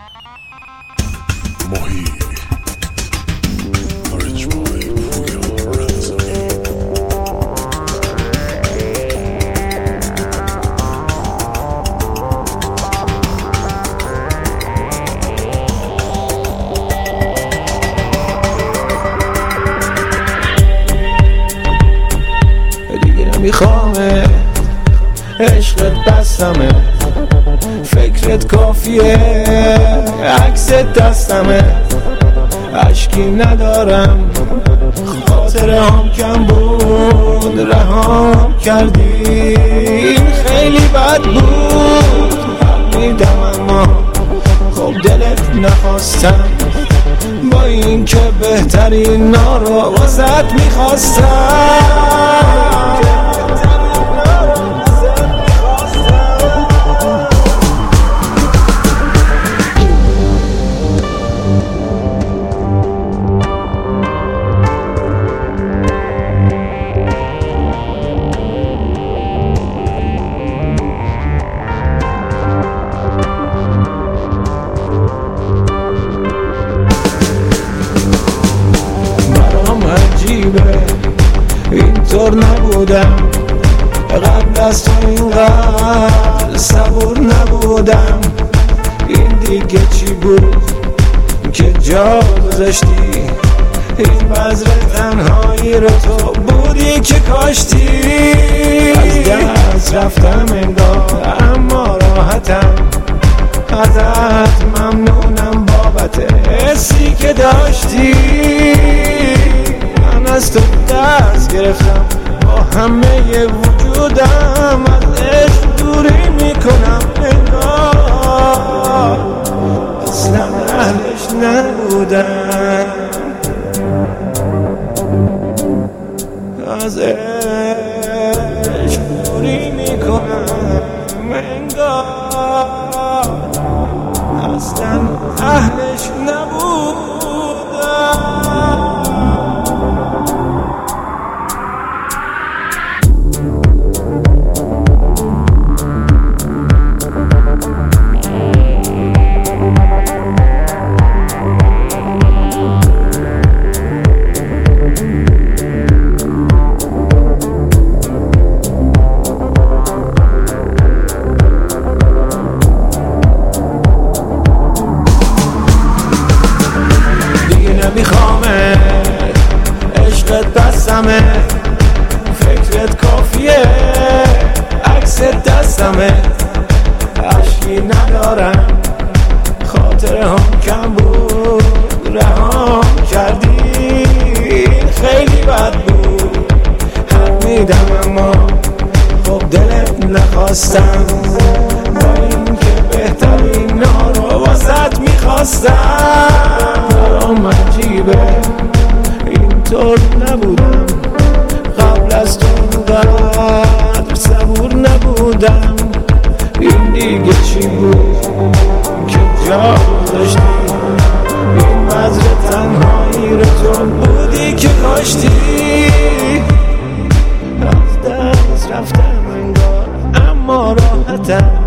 میخوامه عشقت بستمه، فکرت کافیه، عکست دستمه، عشقی ندارم، خاطره هم کم بود، رهام کردی، این خیلی بد بود، میدم اما خب دلت نخواستم، با این که بهترین ها رو واسط میخواستم. اینطور نبودم قبل از تو، اینقدر صبور نبودم، این دیگه چی بود که جا گذاشتی، این بذر تنهایی رو تو بودی که کاشتی، از دست رفتم انگار اما راحتم، ازت ممنونم بابت حسی که داشتی، از تو دست گرفتم با همه وجودم، از عشق دوری میکنم انگار اصلا اهلش نبودم، از عشق دوری میکنم انگار اصلا اهلش نبودم. میخوامه عشقت بستمه، فکرت کافیه، عکس دستمه، عشقی ندارم، خاطره هم کم بود، رهام کردی، این خیلی بد بود، حق میدم اما خب دلت نخواستم، با این که بهترین ها رو واسط میخواستم، برام عجیبه اینطور نبودم قبل از تو، قدر صبور نبودم، این دیگه چی بود که جا گذاشتی، این بذر تنهایی رو تو بودی که کاشتی، از دست رفتم انگار اما راحتم،